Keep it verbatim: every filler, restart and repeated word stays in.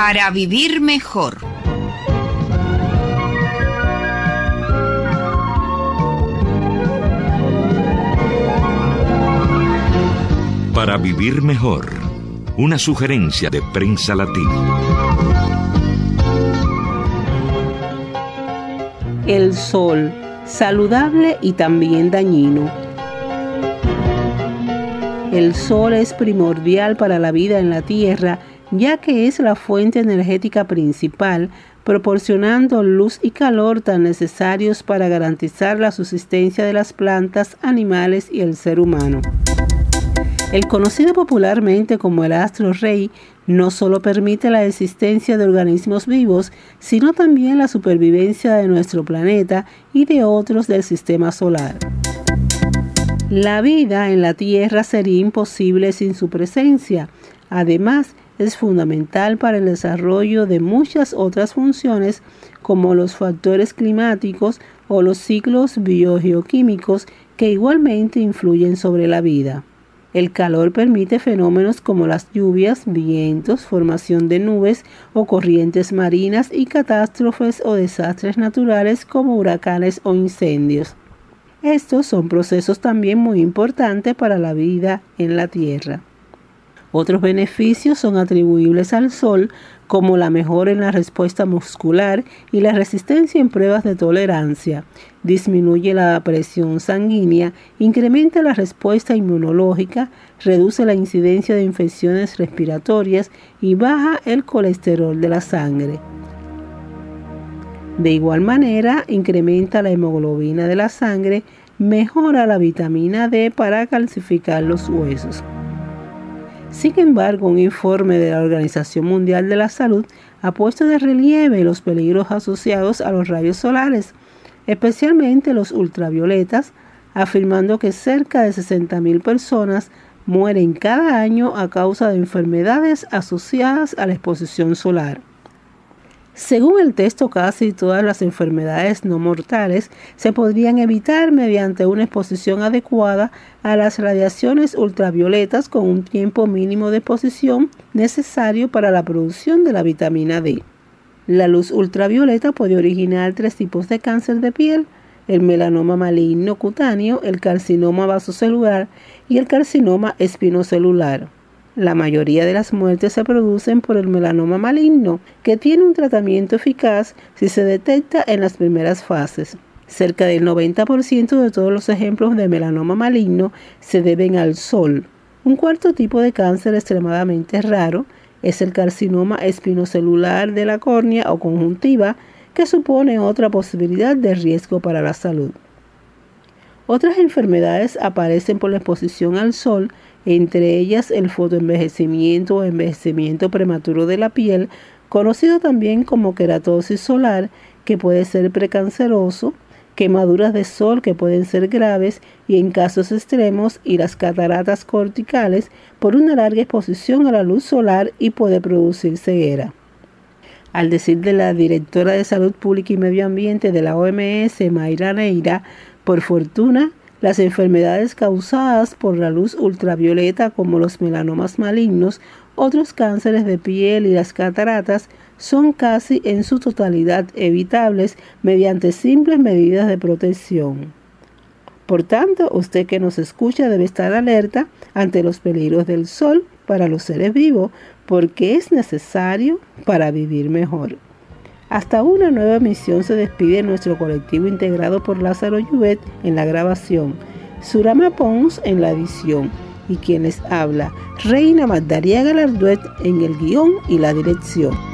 Para vivir mejor. Para vivir mejor. Una sugerencia de Prensa Latina. El sol, saludable y también dañino. El sol es primordial para la vida en la Tierra, ya que es la fuente energética principal, proporcionando luz y calor tan necesarios para garantizar la subsistencia de las plantas, animales y el ser humano. El conocido popularmente como el astro rey no solo permite la existencia de organismos vivos, sino también la supervivencia de nuestro planeta y de otros del sistema solar. La vida en la Tierra sería imposible sin su presencia. Además, es fundamental para el desarrollo de muchas otras funciones como los factores climáticos o los ciclos biogeoquímicos que igualmente influyen sobre la vida. El calor permite fenómenos como las lluvias, vientos, formación de nubes o corrientes marinas y catástrofes o desastres naturales como huracanes o incendios. Estos son procesos también muy importantes para la vida en la Tierra. Otros beneficios son atribuibles al sol, como la mejora en la respuesta muscular y la resistencia en pruebas de tolerancia. Disminuye la presión sanguínea, incrementa la respuesta inmunológica, reduce la incidencia de infecciones respiratorias y baja el colesterol de la sangre. De igual manera, incrementa la hemoglobina de la sangre, mejora la vitamina D para calcificar los huesos. Sin embargo, un informe de la Organización Mundial de la Salud ha puesto de relieve los peligros asociados a los rayos solares, especialmente los ultravioletas, afirmando que cerca de sesenta mil personas mueren cada año a causa de enfermedades asociadas a la exposición solar. Según el texto, casi todas las enfermedades no mortales se podrían evitar mediante una exposición adecuada a las radiaciones ultravioletas con un tiempo mínimo de exposición necesario para la producción de la vitamina D. La luz ultravioleta puede originar tres tipos de cáncer de piel: el melanoma maligno cutáneo, el carcinoma vasocelular y el carcinoma espinocelular. La mayoría de las muertes se producen por el melanoma maligno, que tiene un tratamiento eficaz si se detecta en las primeras fases. Cerca del noventa por ciento de todos los ejemplos de melanoma maligno se deben al sol. Un cuarto tipo de cáncer extremadamente raro es el carcinoma espinocelular de la córnea o conjuntiva, que supone otra posibilidad de riesgo para la salud. Otras enfermedades aparecen por la exposición al sol, entre ellas el fotoenvejecimiento o envejecimiento prematuro de la piel, conocido también como queratosis solar, que puede ser precanceroso, quemaduras de sol que pueden ser graves y en casos extremos, y las cataratas corticales por una larga exposición a la luz solar y puede producir ceguera. Al decir de la directora de Salud Pública y Medio Ambiente de la O M S, Mayra Neira, por fortuna, las enfermedades causadas por la luz ultravioleta, como los melanomas malignos, otros cánceres de piel y las cataratas, son casi en su totalidad evitables mediante simples medidas de protección. Por tanto, usted que nos escucha debe estar alerta ante los peligros del sol para los seres vivos, porque es necesario para vivir mejor. Hasta una nueva emisión se despide nuestro colectivo integrado por Lázaro Yuvet en la grabación, Surama Pons en la edición y quien les habla, Reina Magdalia Galarduet en el guión y la dirección.